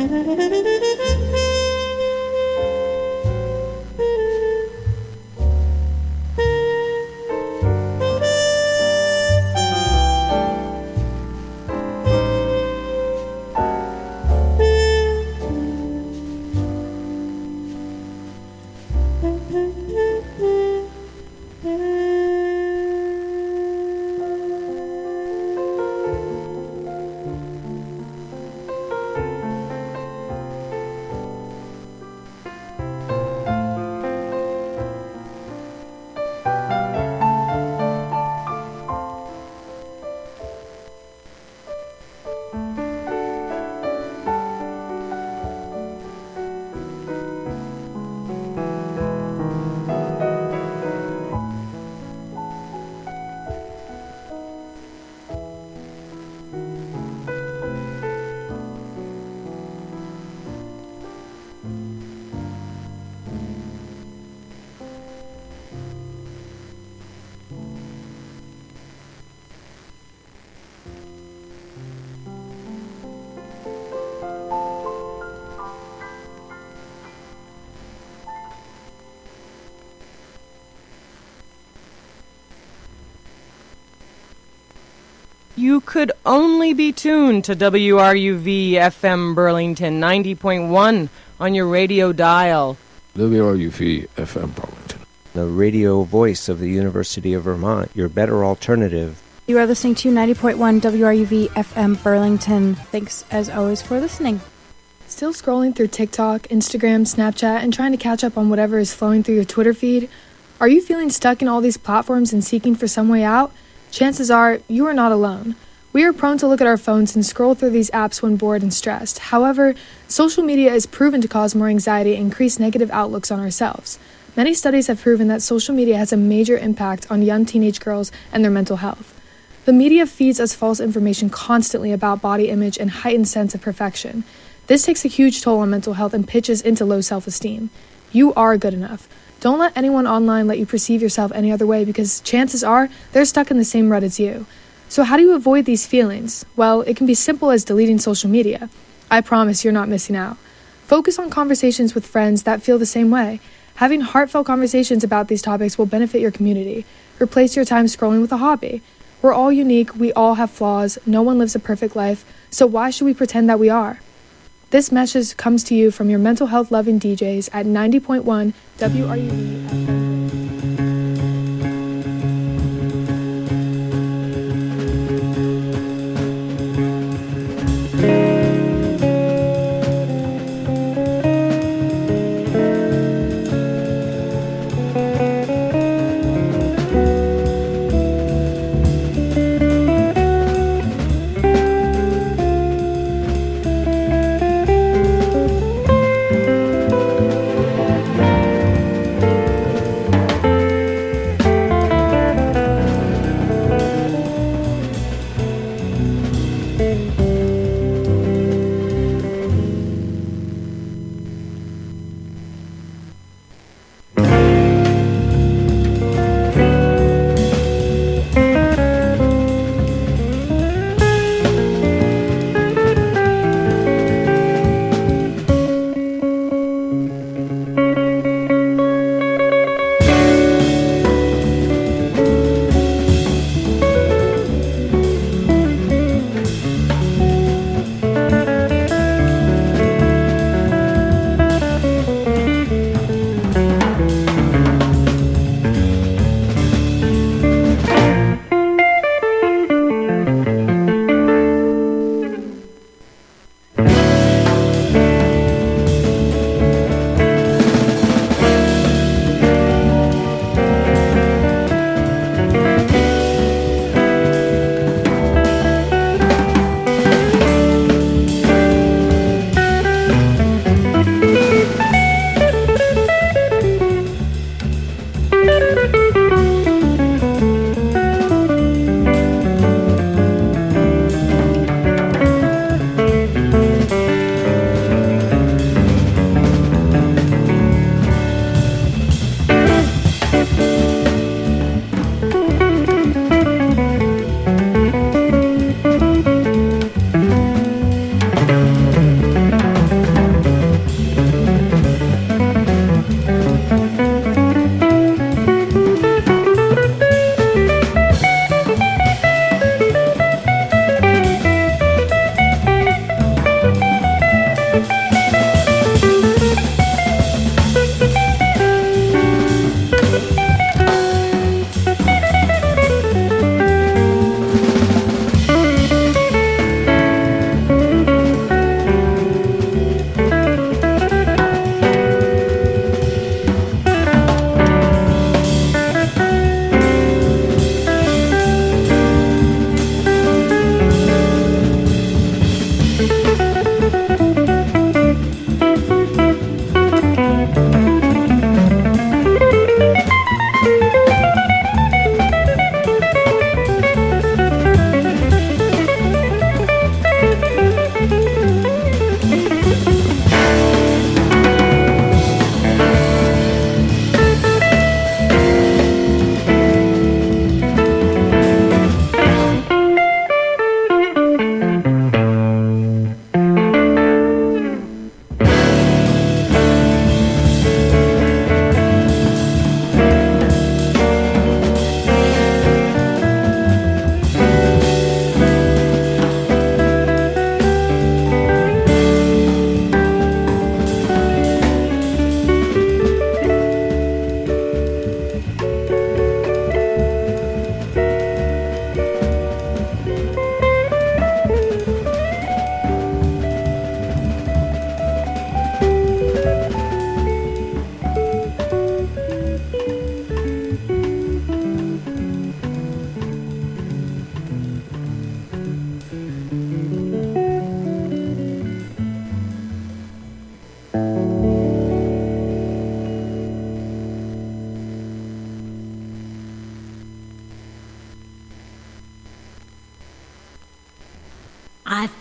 You could only be tuned to WRUV FM Burlington 90.1 on your radio dial. WRUV FM Burlington, the radio voice of the University of Vermont, your better alternative. You are listening to 90.1 WRUV FM Burlington. Thanks, as always, for listening. Still scrolling through TikTok, Instagram, Snapchat, and trying to catch up on whatever is flowing through your Twitter feed? Are you feeling stuck in all these platforms and seeking for some way out? Chances are, you are not alone. We are prone to look at our phones and scroll through these apps when bored and stressed. However, social media is proven to cause more anxiety and increase negative outlooks on ourselves. Many studies have proven that social media has a major impact on young teenage girls and their mental health. The media feeds us false information constantly about body image and heightened sense of perfection. This takes a huge toll on mental health and pitches into low self-esteem. You are good enough. Don't let anyone online let you perceive yourself any other way, because chances are they're stuck in the same rut as you. So how do you avoid these feelings? Well, it can be simple as deleting social media. I promise you're not missing out. Focus on conversations with friends that feel the same way. Having heartfelt conversations about these topics will benefit your community. Replace your time scrolling with a hobby. We're all unique, we all have flaws, no one lives a perfect life, so why should we pretend that we are? This message comes to you from your mental health loving DJs at 90.1 WRUV FM.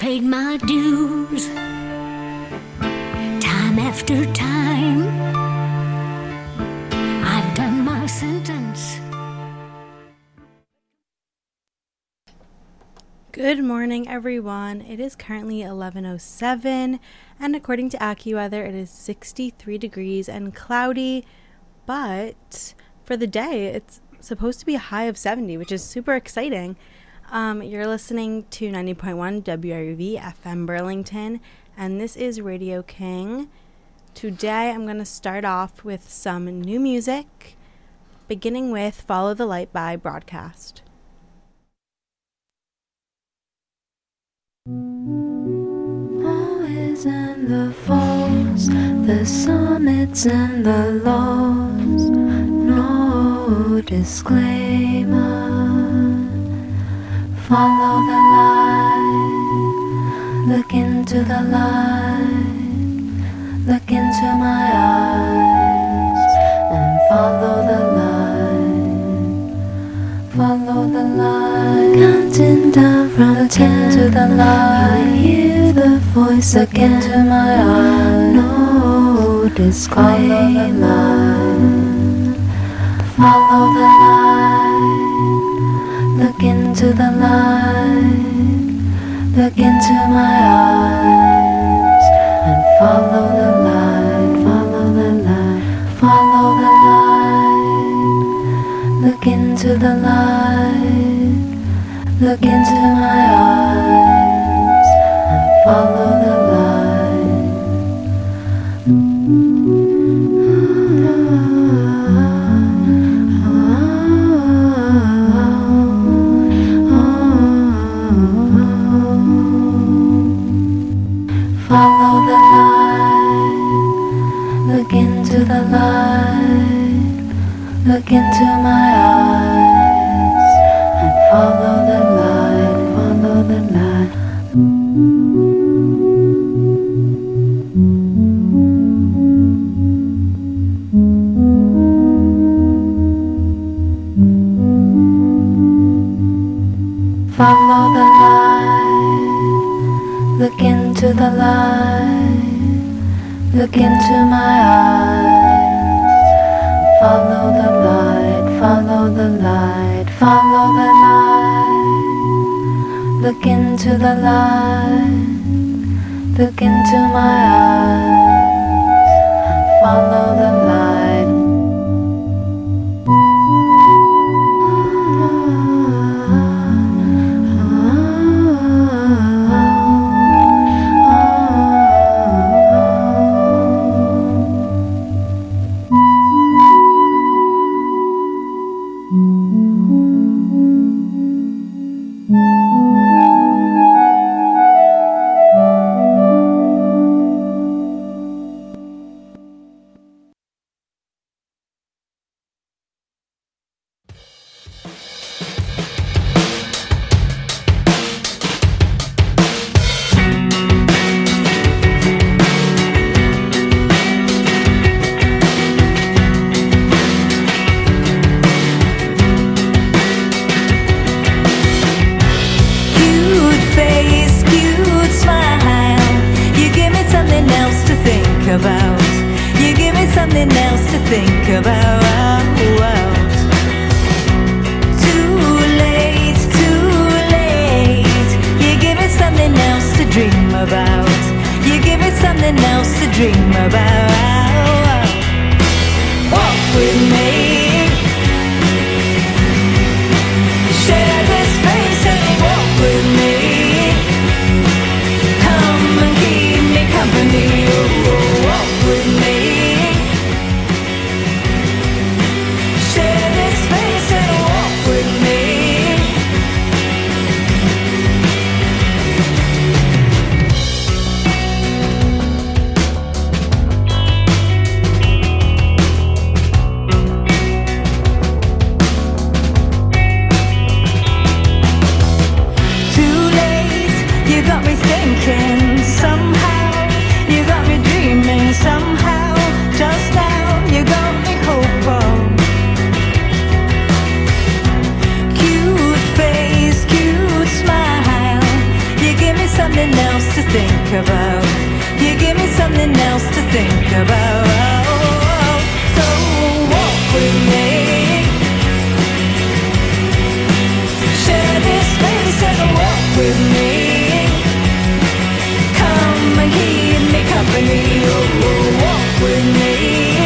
paid my dues time after time. I've done my sentence. Good morning, everyone. It is currently 11:07, and according to AccuWeather, it is 63 degrees and cloudy, but for the day, it's supposed to be a high of 70, which is super exciting. You're listening to 90.1 WRUV FM Burlington, and this is Radio King. Today, I'm going to start off with some new music, beginning with Follow the Light by Broadcast. Always in the falls, the summits and the lows, no disclaimer. Follow the light, look into the light, look into my eyes, and follow the light, follow the light. Counting down from 10 to the light, you hear the voice again to my eyes, no disclaimer. Follow the light, look into the light, look into my eyes, and follow the light, follow the light, follow the light, look into the light, look into my eyes, and follow the light. Follow the light, look into the light, look into my eyes, and follow the light, follow the light. Follow the light, look into the light, look into my eyes. Follow the light, follow the light, follow the light. Look into the light, look into my eyes. Follow the light. You give me something else to think about. So walk with me, share this space and walk with me. Come and keep me company. Walk with me,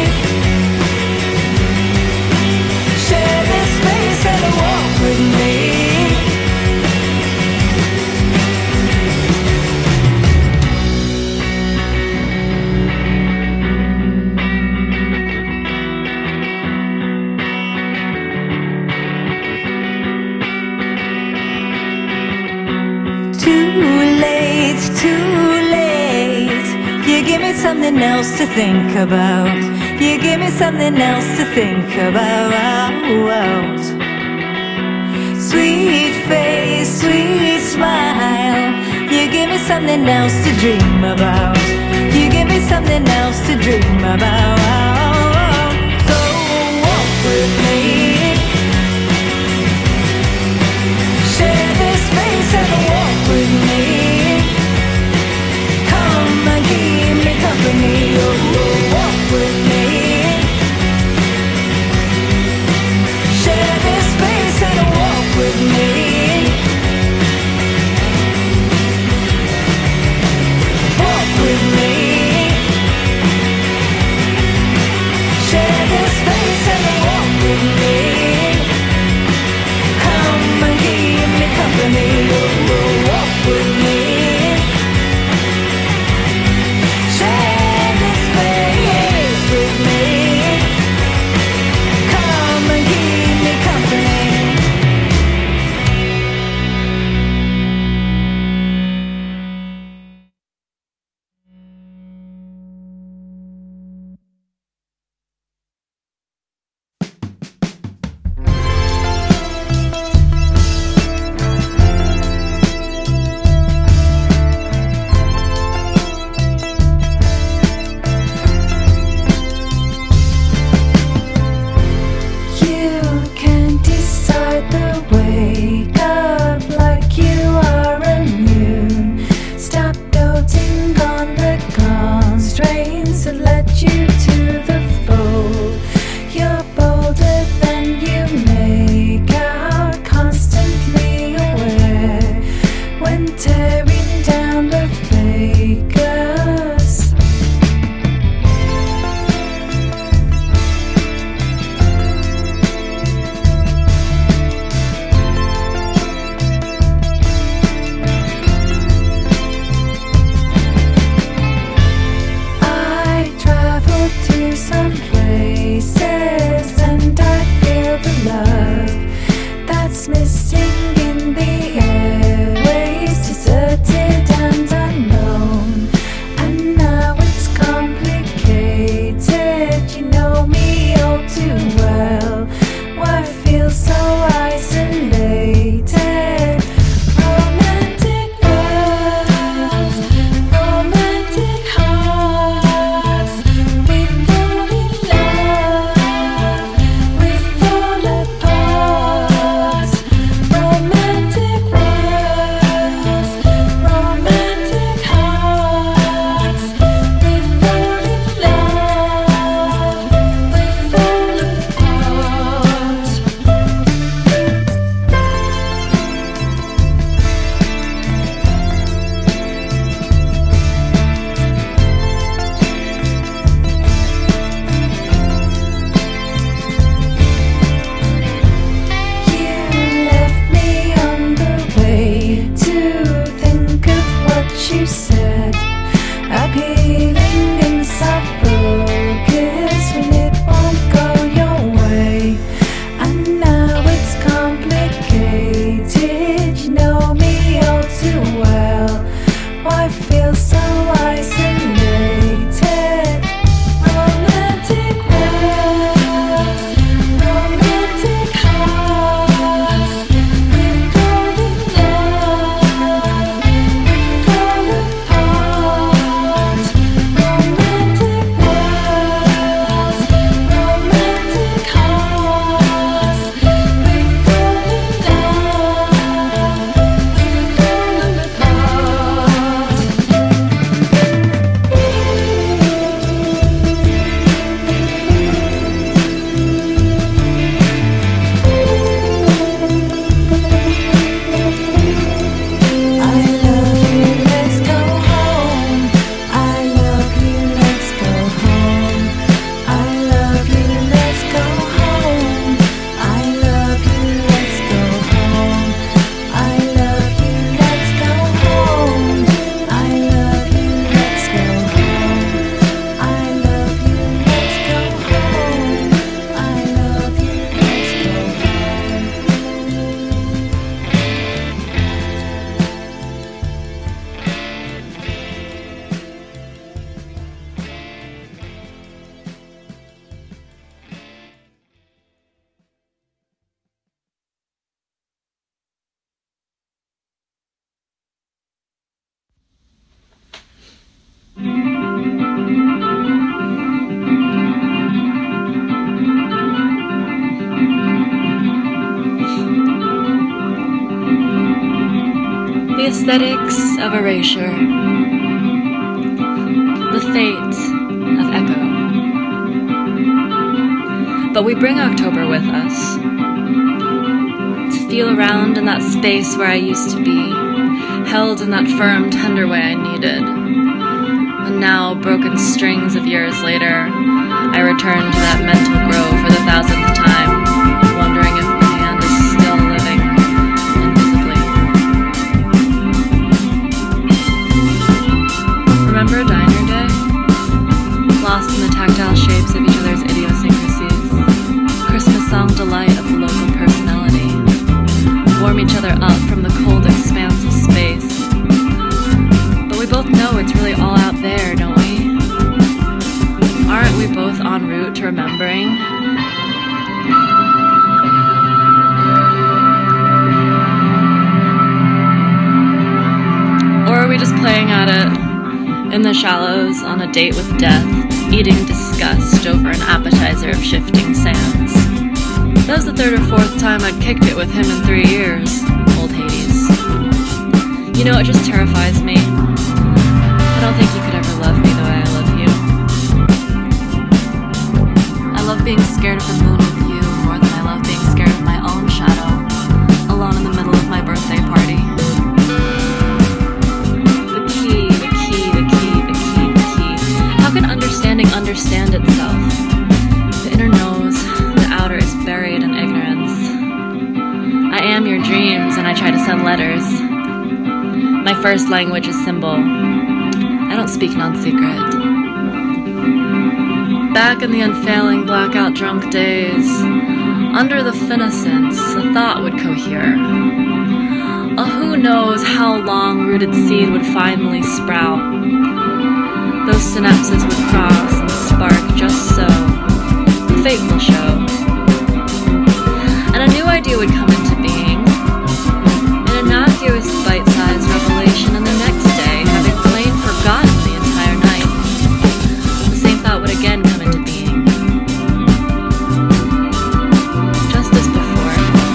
share this space and walk with me. Too late. You give me something else to think about. You give me something else to think about. Sweet face, sweet smile. You give me something else to dream about. You give me something else to dream about. So walk with me, share this space and walk with me. Come and keep me company. Walk with me, share this space and walk with me. Walk with me, aesthetics of erasure, the fate of echo. But we bring October with us, to feel around in that space where I used to be, held in that firm, tender way I needed. And now, broken strings of years later, I return to that mental grove for the 1000th time, wondering if my hand is still living invisibly. Remember Diner Day? Lost in the tactile shapes of each other's idiosyncrasies. Christmas song delight of the local personality. Warm each other up from the cold expanse of space. But we both know it's really all out there, don't we? Aren't we both en route to remembering? Or are we just playing at it in the shallows on a date with death, eating disgust over an appetizer of shifting sands? That was the 3rd or 4th time I'd kicked it with him in 3 years, old Hades. You know, it just terrifies me. I don't think you could ever love me the way I love you. I love being scared of the moon with you more than I love being scared of my own shadow, alone in the middle of my birthday party. The key. How can understanding understand itself? The inner knows, the outer is buried in ignorance. I am your dreams, and I try to send letters. My first language is symbol. I don't speak non-secret. Back in the unfailing blackout drunk days, under the finessence, a thought would cohere. A who knows how long-rooted seed would finally sprout. Those synapses would cross and spark just so. The fate will show. And a new idea would come into being. An innocuous bite-sized revelation, and the next day, having plain forgotten the entire night, the same thought would again come into being. Just as before.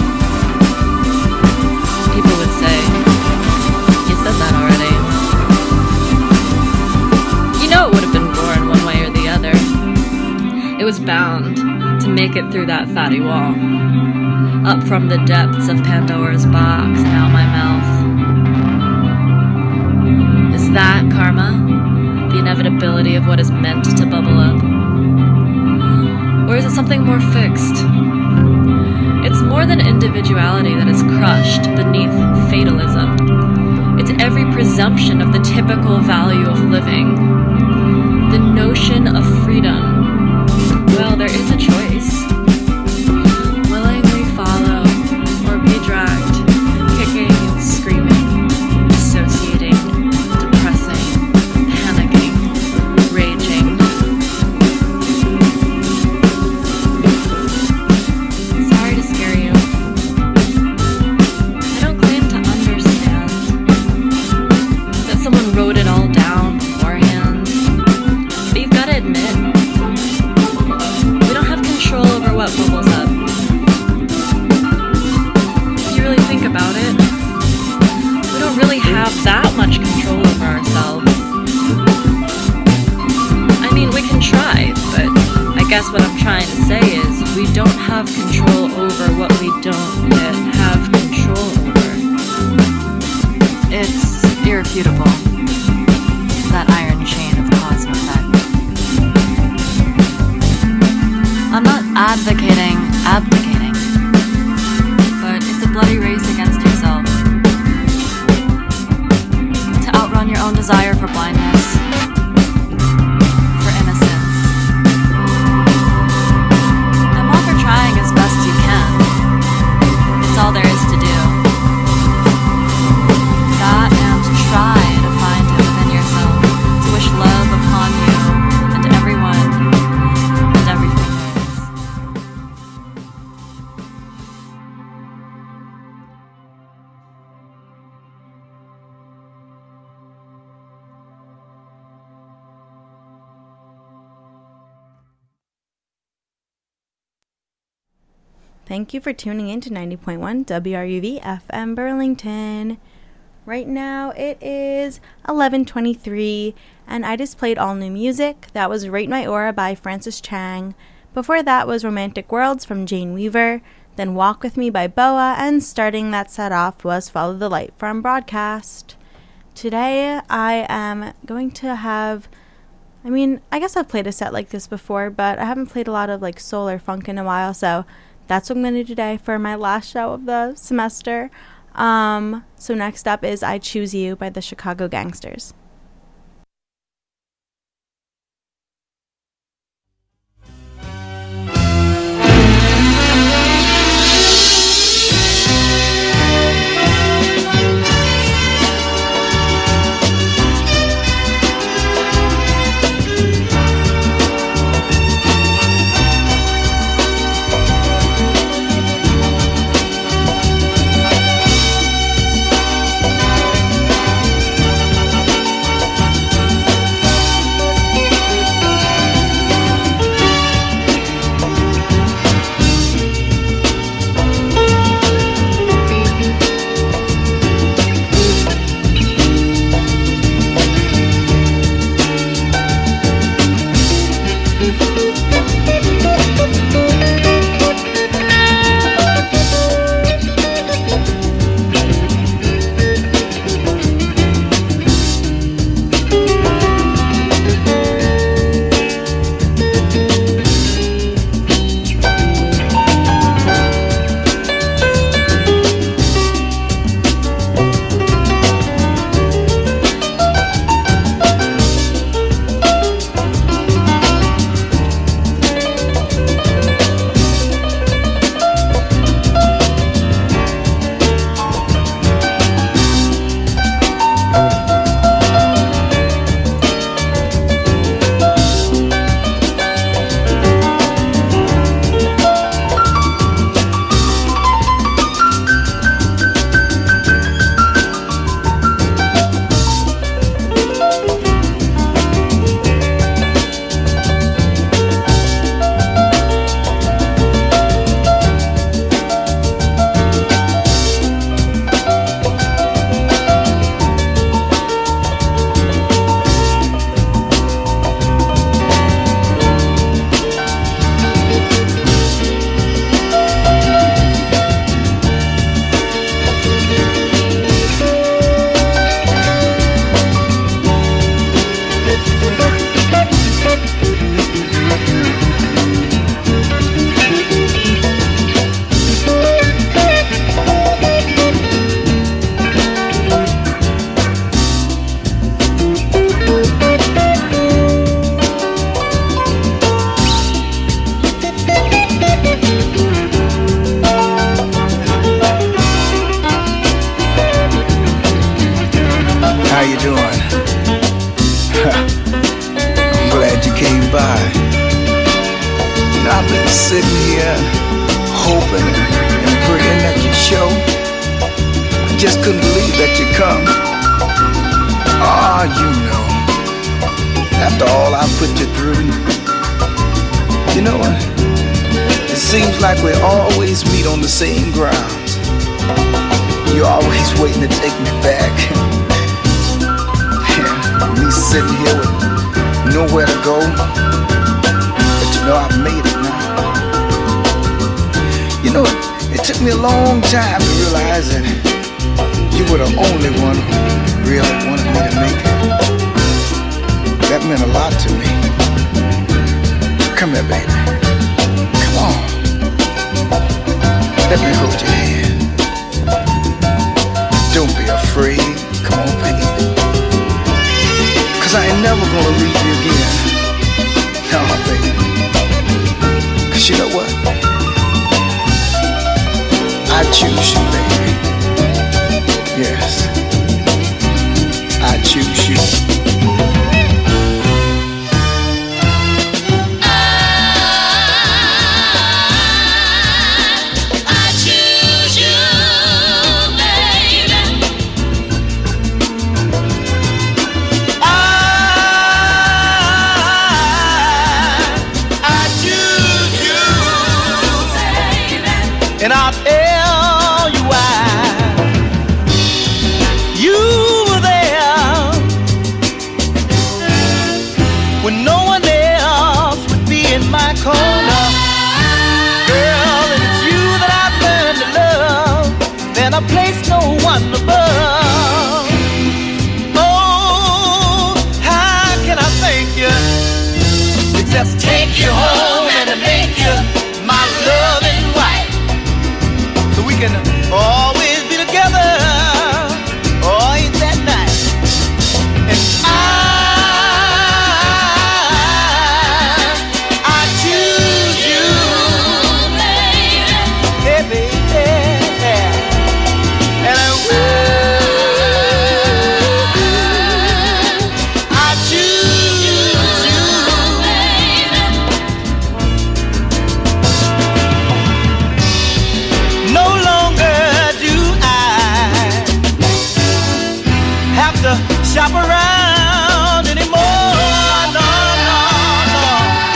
People would say, "You said that already." You know it would have been born one way or the other. It was bound to make it through that fatty wall. Up from the depths of Pandora's box and out my mouth. Is that karma? The inevitability of what is meant to bubble up? Or is it something more fixed? It's more than individuality that is crushed beneath fatalism. It's every presumption of the typical value of living. The notion of freedom. Well, there is a choice. Willingly follow or be dragged, kicking and screaming, dissociating, depressing, panicking, raging. Sorry to scare you. I don't claim to understand that someone wrote it all down beforehand. But you've got to admit, we don't have control over what bubbles up. If you really think about it, we don't really have that much control over ourselves. I mean, we can try, but I guess what I'm trying to say is we don't have control over what we don't yet have control over. It's irrefutable, that iron chain of cause and effect. I'm not advocating abdicating, but it's a bloody race against yourself. To outrun your own desire for blindness, for innocence. I'm all for trying as best you can. It's all there is to do. Got and try to find it within yourself, to wish love upon you and everyone and everything there is. Thank you for tuning in to 90.1 WRUV FM Burlington. Right now it is 11:23, and I just played all new music. That was Rate My Aura by Francis Chang. Before that was Romantic Worlds from Jane Weaver, then Walk With Me by Boa, and starting that set off was Follow the Light from Broadcast. Today I am going to have, I guess I've played a set like this before, but I haven't played a lot of like soul or funk in a while, so that's what I'm going to do today for my last show of the semester. So next up is I Choose You by the Chicago Gangsters. when no one else would be in my corner. Girl, and it's you that I've learned to love, and I place no one above. Oh, how can I thank you? Except take you home and to make you my loving wife, so we can always be together. Oh, ain't that nice? And I choose you, baby. Hey, baby. And I choose you, baby. No longer do I have to shop around anymore. No, no, no.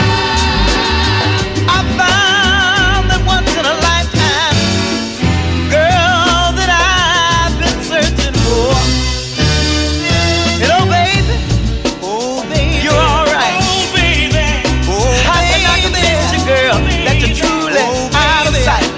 I found that once in a lifetime girl that I've been searching for. And oh baby, you're alright. Oh baby, how can I convince you, girl, that you're truly out of sight?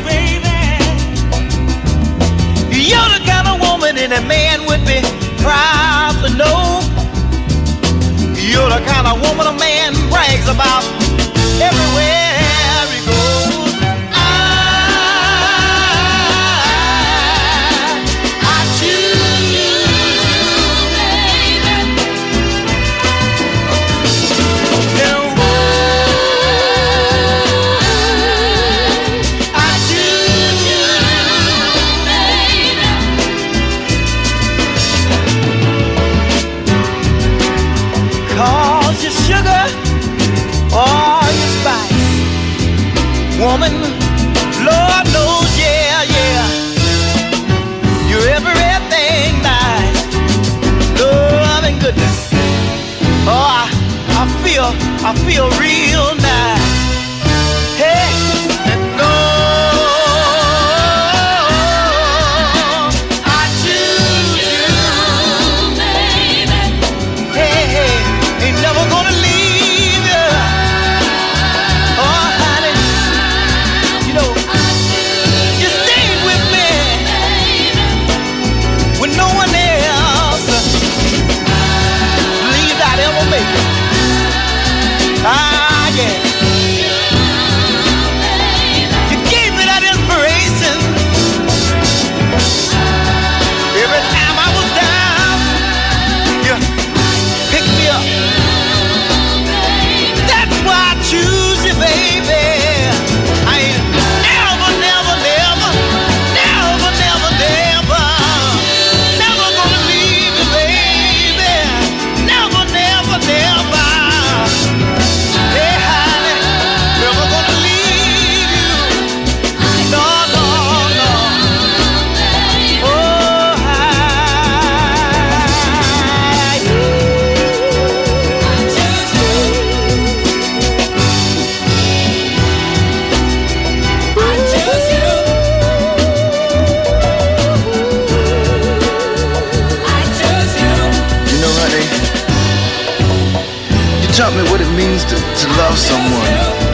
You're the kind of woman any man would be proud to know. You're the kind of woman a man brags about everywhere he goes. I choose you, baby. And I choose you, baby. 'Cause you're sugar or your spice, woman, Lord knows, yeah, yeah, you're everything nice, love and goodness. Oh, I feel real nice. Hey, and no, I choose you, baby. Hey, hey, ain't never gonna leave you. Oh, honey, you know, you stayed with me when no one else believed I'd ever make it. Ah, yeah. You gave me that inspiration every time I was down. You picked me up. That's why I choose you, baby. I ain't never, never, never, never, never, never, never gonna leave you, baby. Never, never, never. Hey, honey, never gonna leave you. No, no, no. Oh, you know, honey, you taught me what it means to love someone.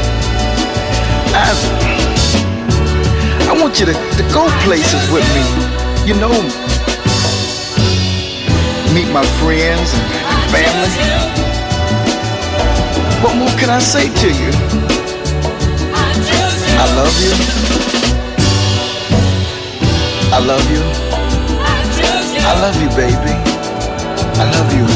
I want you to go places with me, you know, meet my friends and family. What more can I say to you? I love you. I love you. I love you, baby. I love you.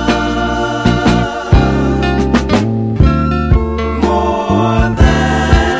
More than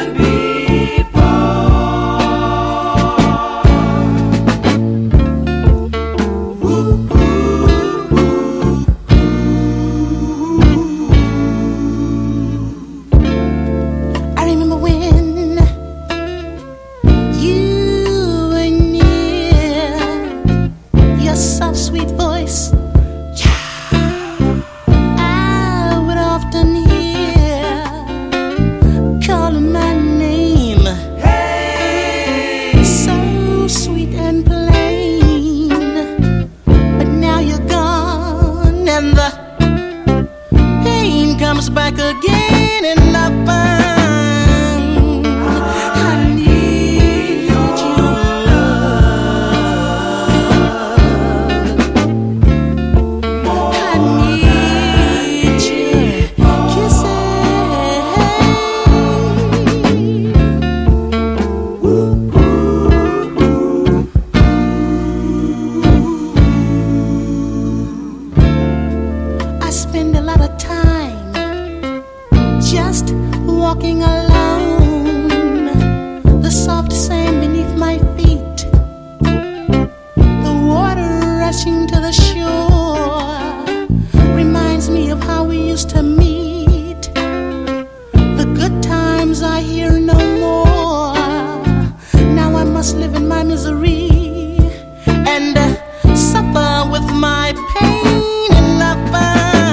sounds I hear no more. Now I must live in my misery and suffer with my pain and nothing.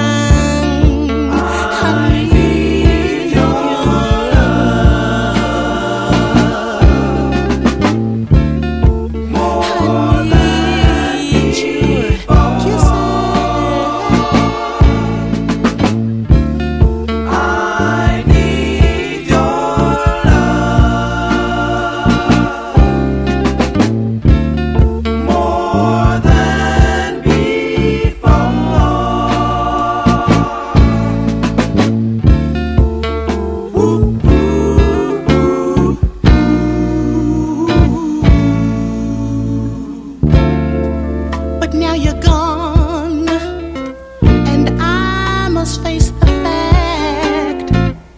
I need your love more than before. I need your love more than before. But now you're gone, and I must face the fact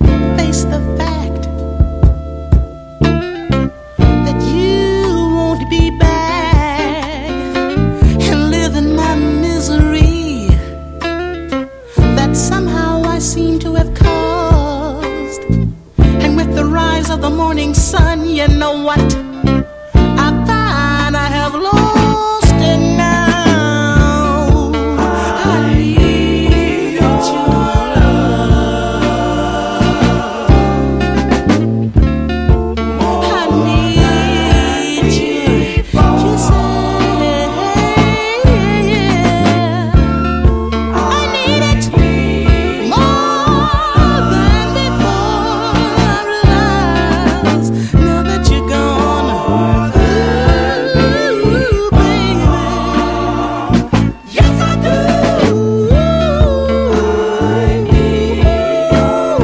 that you won't be back and live in my misery that somehow I seem to have caused. And with the rise of the morning sun, you know what? I find I have lost it now. I need your love. I need you. You say I need it more than before. I realize now that you're gone. Ooh, baby. Yes, I do. I need your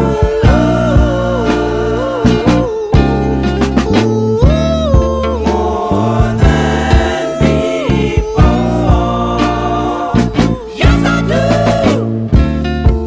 love more than before. Yes, I do.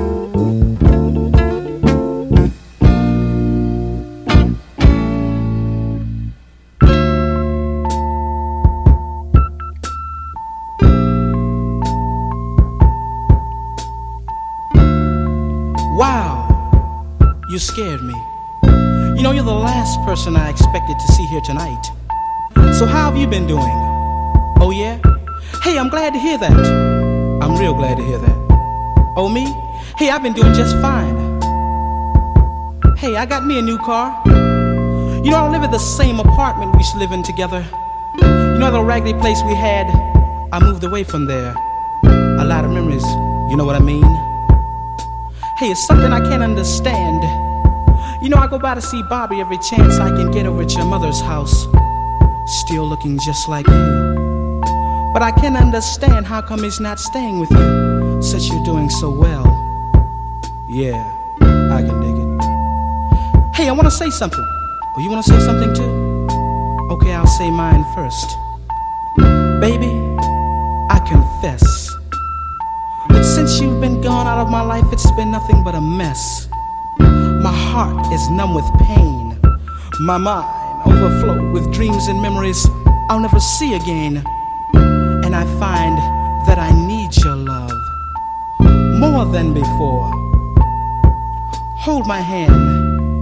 Wow, you scared me. You know, you're the last person I expected to see here tonight. So how have you been doing? Oh yeah? Hey, I'm glad to hear that. I'm real glad to hear that. Oh me? Hey, I've been doing just fine. Hey, I got me a new car. You know, I don't live at the same apartment we used to live in together. You know the raggedy place we had? I moved away from there. A lot of memories, you know what I mean? Hey, it's something I can't understand. You know, I go by to see Bobby every chance I can get over at your mother's house. Still looking just like you. But I can't understand how come he's not staying with you, since you're doing so well. Yeah, I can dig it. Hey, I want to say something. Oh, you want to say something too? Okay, I'll say mine first. Baby, I confess that since you've been gone out of my life, it's been nothing but a mess. My heart is numb with pain. My mind overflowed with dreams and memories I'll never see again. And I find that I need your love more than before. Hold my hand.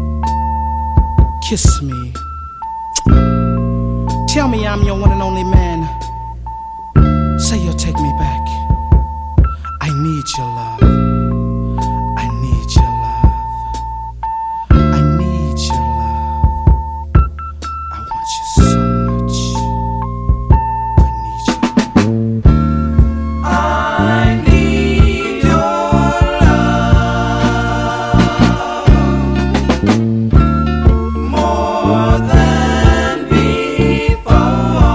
Kiss me. Tell me I'm your one and only man. Say you'll take me back. I need your love. I need your love. I need your love. I want you so much. I need you. I need your love more than before.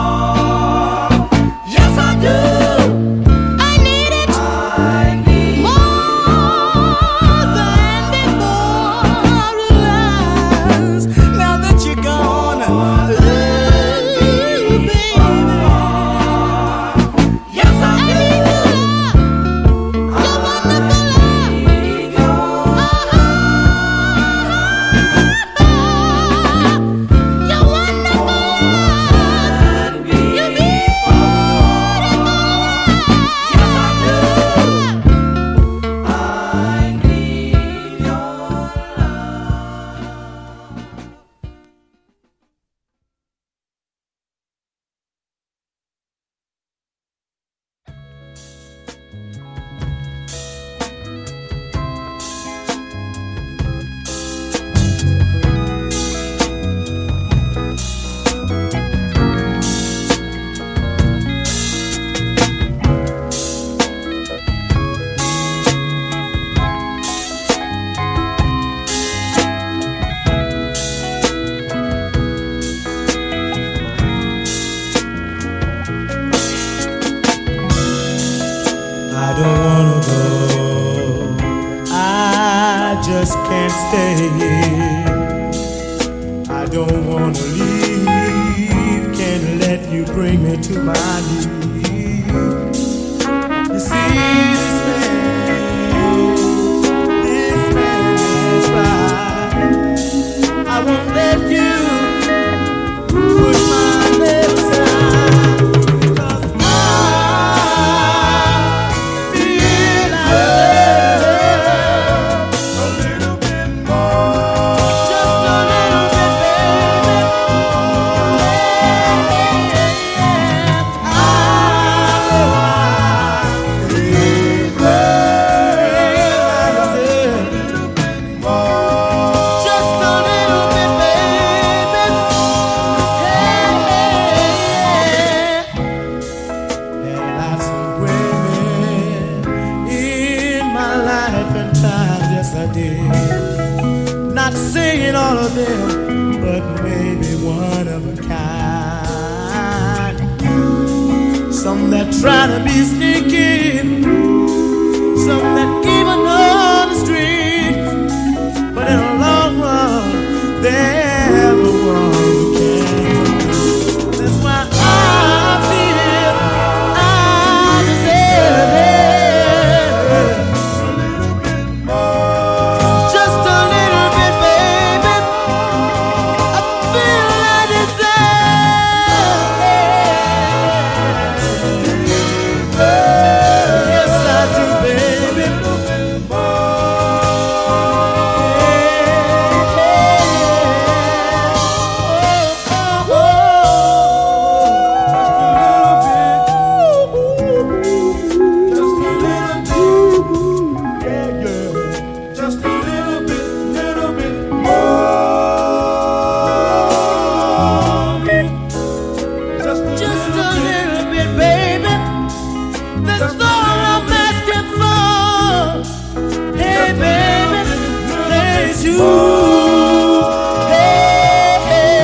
Yes, I do. I need it more stay here. I don't want to leave. Can't let you bring me to my knees. You see, this man is right. I won't let you push my left side, because I feel I love a little bit more, just a little bit, baby. Just a little bit, baby. Had lots of women in my life and times, yes I did. Not saying all of them, but maybe one of a kind. Some that try to be sneaky, some that even on the streets, but in a long run, they're the ones who can't. That's why I feel I deserve it. Just a little bit, baby. I feel I deserve it. Yes, I do, baby. Just a little bit more. Just a little bit, baby. That's all I'm asking for. Hey, baby, there's you. Hey,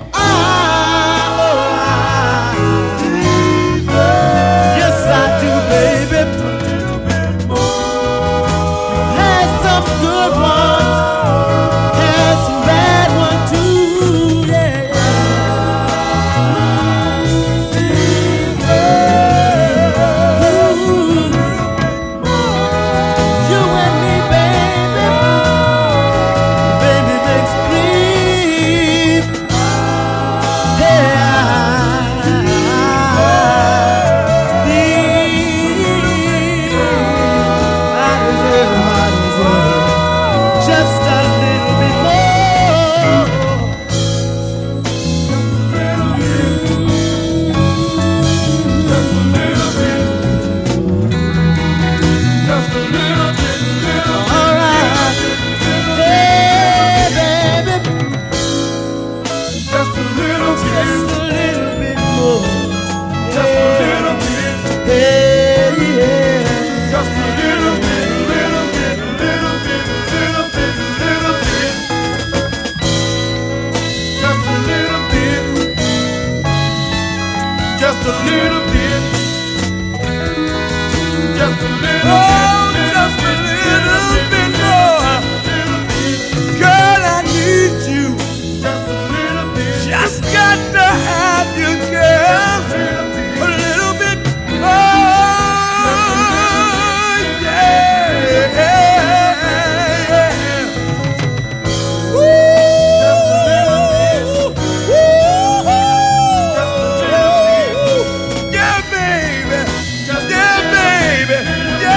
yes, I do, baby. Had some good ones, had some bad ones too, yeah. You and me, baby, baby makes believe. Just a little bit more. All right. Hey, baby. Just a little bit more. Just a little bit. Hey, yeah. Just a little bit, little bit, little bit, little bit, little bit. Just a little bit. Just a little bit. Just a little bit. Oh, just a little bit more. Girl, I need you. Just a little bit. Just got to have you, girl. A little bit more. Yeah. Woo. Just a little bit. Woo. Just a little bit. Yeah, baby. Yeah, baby. Yeah.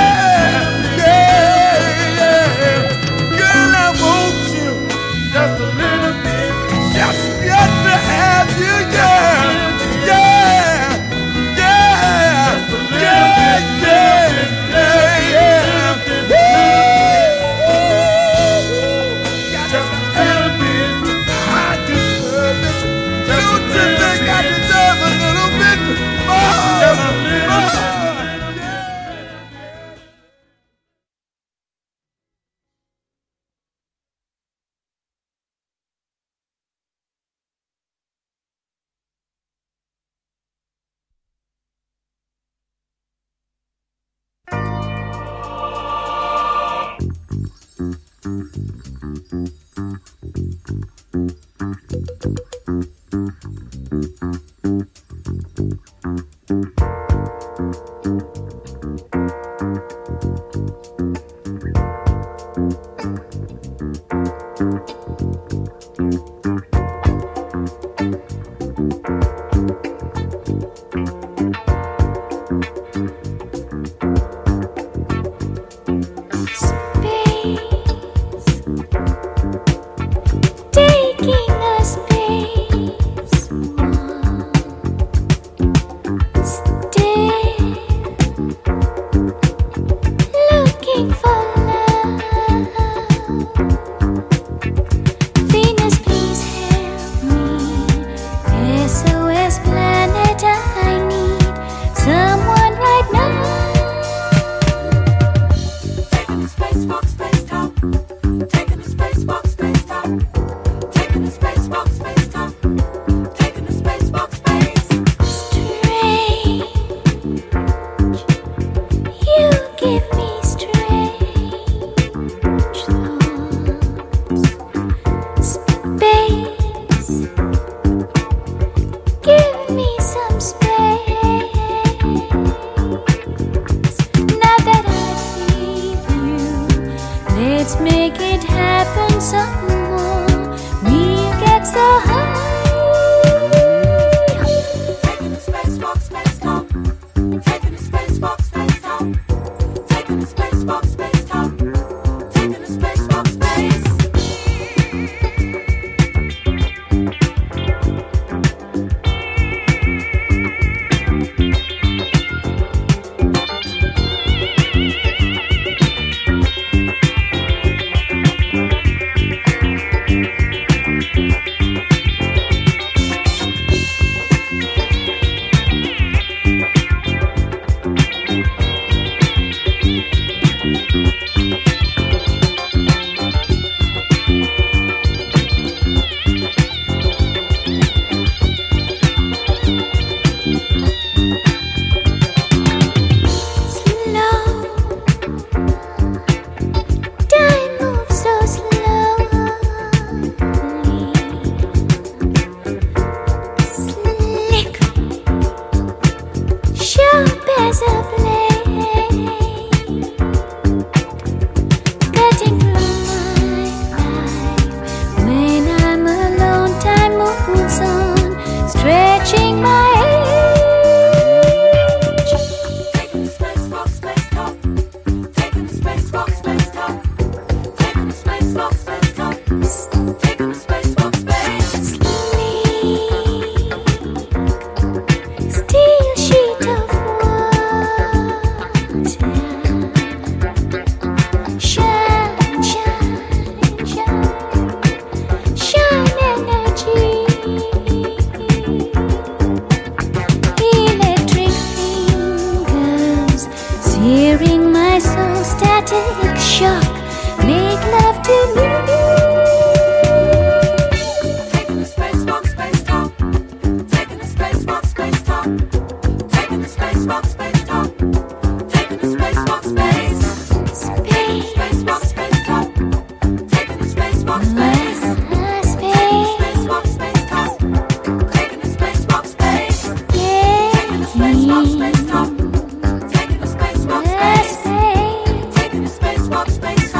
Space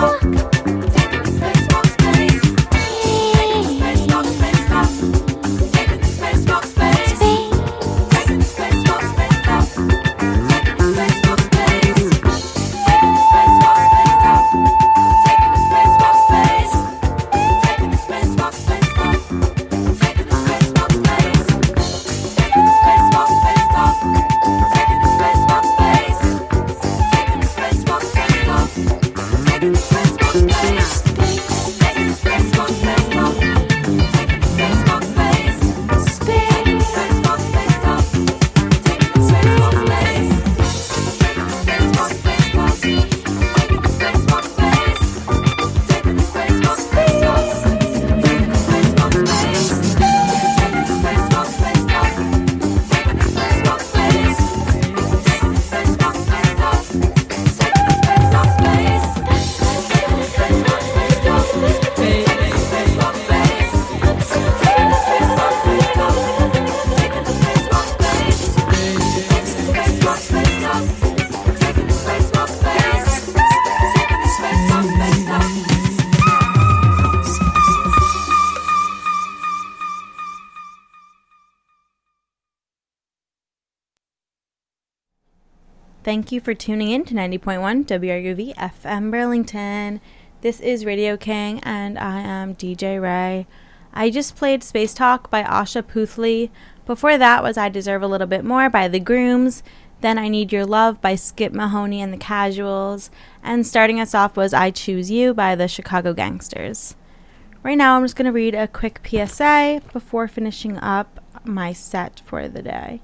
Thank you for tuning in to 90.1 WRUV FM Burlington. This is Radio King, and I am DJ Ray. I just played Space Talk by Asha Puthli. Before that was I Deserve a Little Bit More by The Grooms. Then I Need Your Love by Skip Mahoney and the Casuals. And starting us off was I Choose You by the Chicago Gangsters. Right now I'm just going to read a quick PSA before finishing up my set for the day.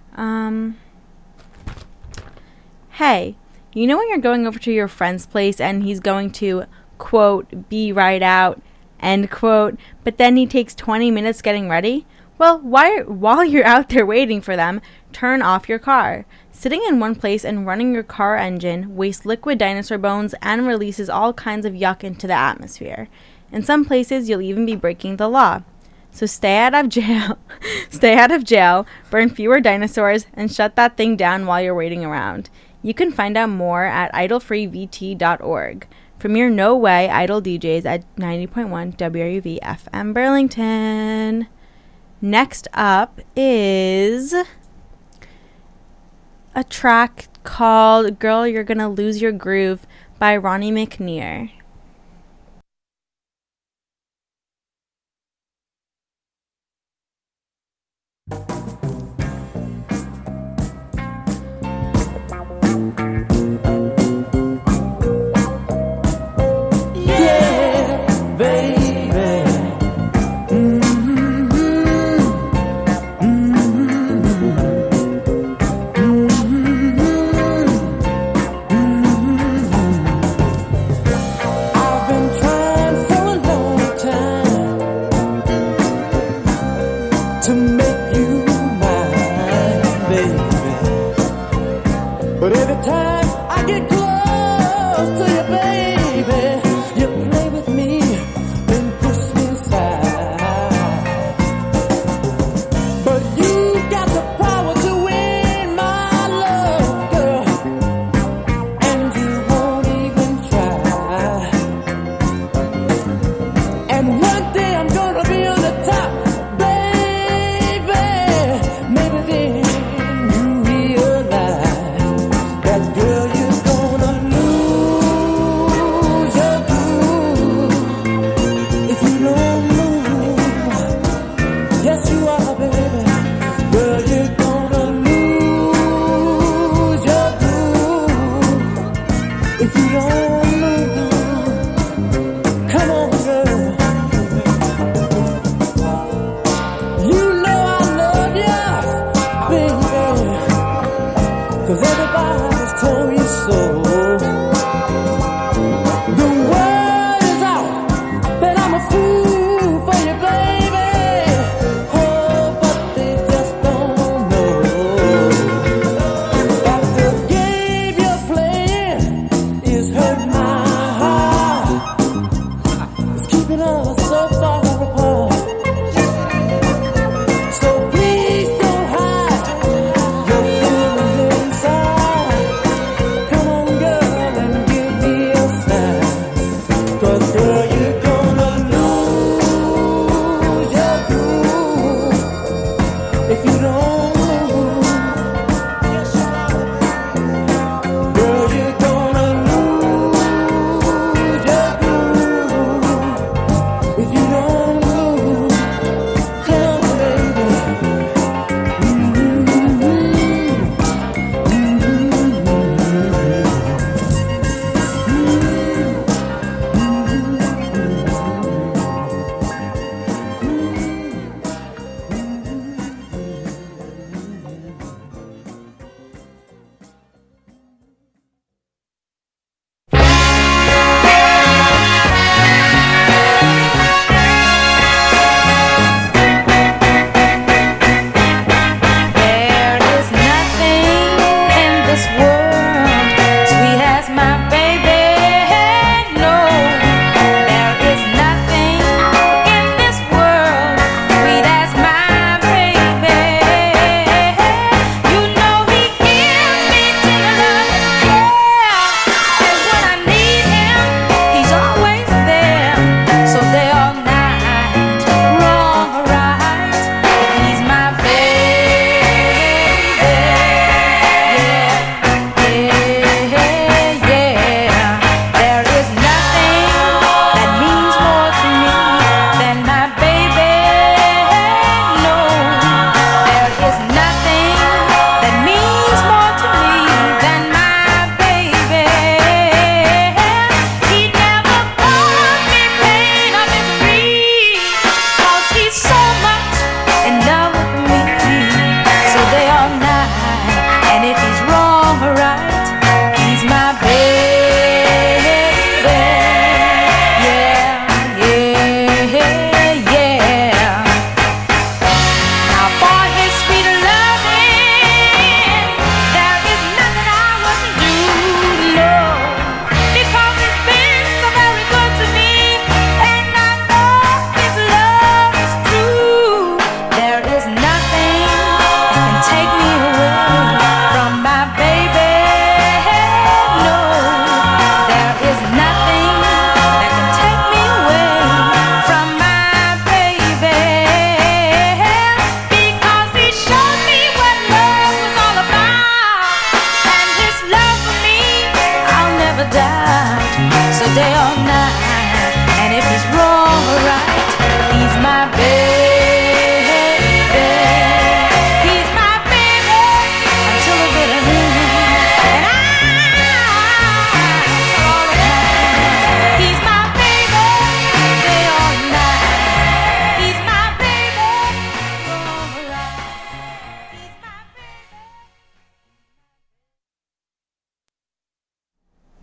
Hey, you know when you're going over to your friend's place and he's going to, quote, be right out, end quote, but then he takes 20 minutes getting ready? Well, while you're out there waiting for them, turn off your car. Sitting in one place and running your car engine wastes liquid dinosaur bones and releases all kinds of yuck into the atmosphere. In some places, you'll even be breaking the law. So stay out of jail, burn fewer dinosaurs, and shut that thing down while you're waiting around. You can find out more at idlefreevt.org. From your No Way Idle DJs at 90.1 WRUV FM Burlington. Next up is a track called Girl, You're Gonna Lose Your Groove by Ronnie McNear.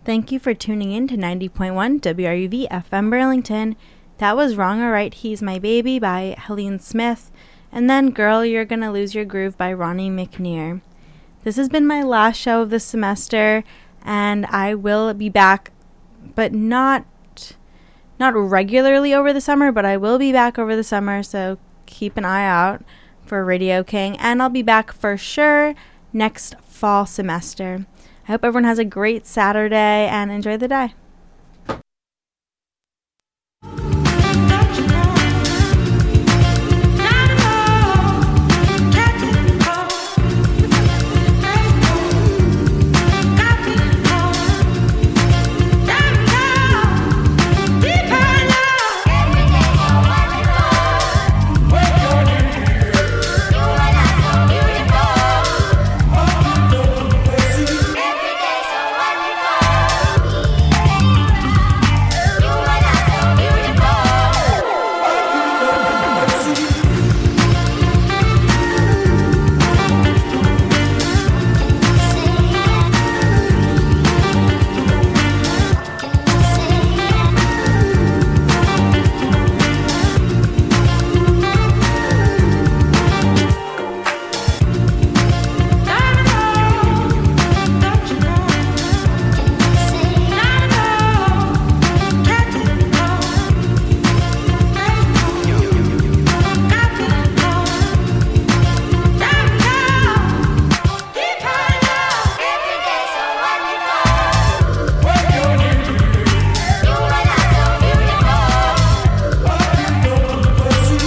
Thank you for tuning in to 90.1 WRUV FM Burlington. That was Wrong or Right, He's My Baby by Helene Smith. And then Girl, You're Gonna Lose Your Groove by Ronnie McNear. This has been my last show of the semester, and I will be back, but not regularly over the summer, but I will be back over the summer, so keep an eye out for Radio King, and I'll be back for sure next fall semester. I hope everyone has a great Saturday and enjoy the day.